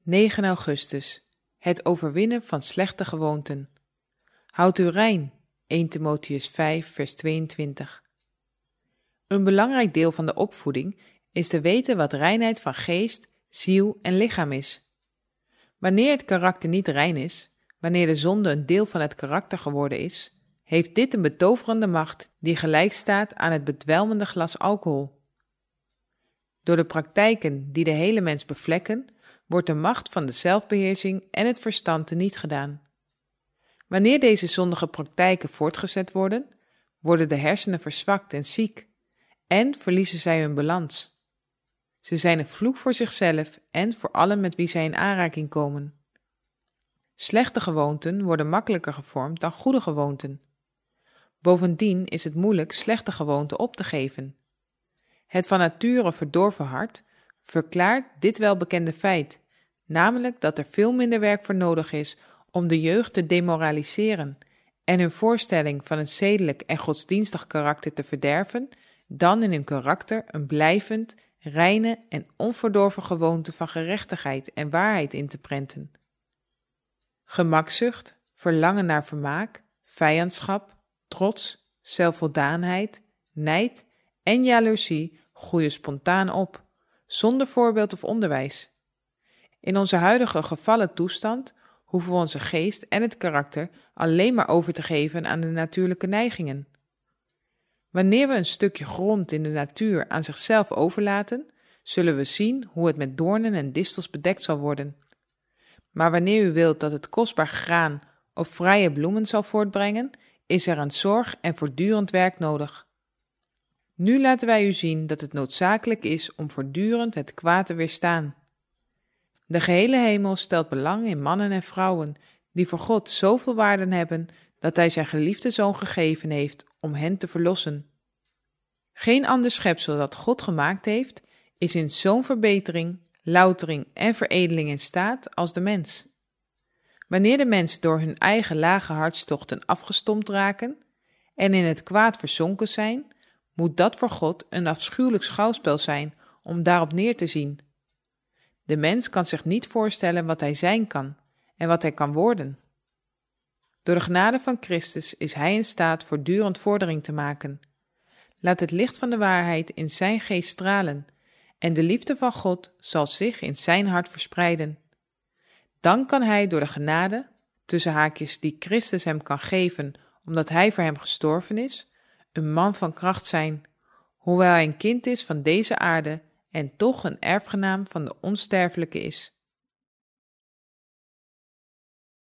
9 augustus. Het overwinnen van slechte gewoonten. Houd u rein. 1 Timotheüs 5 vers 22. Een belangrijk deel van de opvoeding is te weten wat reinheid van geest, ziel en lichaam is. Wanneer het karakter niet rein is, wanneer de zonde een deel van het karakter geworden is, heeft dit een betoverende macht die gelijk staat aan het bedwelmende glas alcohol. Door de praktijken die de hele mens bevlekken, wordt de macht van de zelfbeheersing en het verstand teniet gedaan. Wanneer deze zondige praktijken voortgezet worden, worden de hersenen verzwakt en ziek en verliezen zij hun balans. Ze zijn een vloek voor zichzelf en voor allen met wie zij in aanraking komen. Slechte gewoonten worden makkelijker gevormd dan goede gewoonten. Bovendien is het moeilijk slechte gewoonten op te geven. Het van nature verdorven hart verklaart dit welbekende feit, namelijk dat er veel minder werk voor nodig is om de jeugd te demoraliseren en hun voorstelling van een zedelijk en godsdienstig karakter te verderven, dan in hun karakter een blijvend, reine en onverdorven gewoonte van gerechtigheid en waarheid in te prenten. Gemakzucht, verlangen naar vermaak, vijandschap, trots, zelfvoldaanheid, nijd en jaloezie groeien spontaan op, zonder voorbeeld of onderwijs. In onze huidige gevallen toestand hoeven we onze geest en het karakter alleen maar over te geven aan de natuurlijke neigingen. Wanneer we een stukje grond in de natuur aan zichzelf overlaten, zullen we zien hoe het met doornen en distels bedekt zal worden. Maar wanneer u wilt dat het kostbaar graan of fraaie bloemen zal voortbrengen, is er aan zorg en voortdurend werk nodig. Nu laten wij u zien dat het noodzakelijk is om voortdurend het kwaad te weerstaan. De gehele hemel stelt belang in mannen en vrouwen die voor God zoveel waarde hebben dat Hij zijn geliefde Zoon gegeven heeft om hen te verlossen. Geen ander schepsel dat God gemaakt heeft, is in zo'n verbetering, loutering en veredeling in staat als de mens. Wanneer de mens door hun eigen lage hartstochten afgestompt raken en in het kwaad verzonken zijn, moet dat voor God een afschuwelijk schouwspel zijn om daarop neer te zien. De mens kan zich niet voorstellen wat hij zijn kan en wat hij kan worden. Door de genade van Christus is hij in staat voortdurend vordering te maken. Laat het licht van de waarheid in zijn geest stralen en de liefde van God zal zich in zijn hart verspreiden. Dan kan hij door de genade, tussen haakjes die Christus hem kan geven omdat hij voor hem gestorven is, een man van kracht zijn, hoewel hij een kind is van deze aarde en toch een erfgenaam van de onsterfelijke is.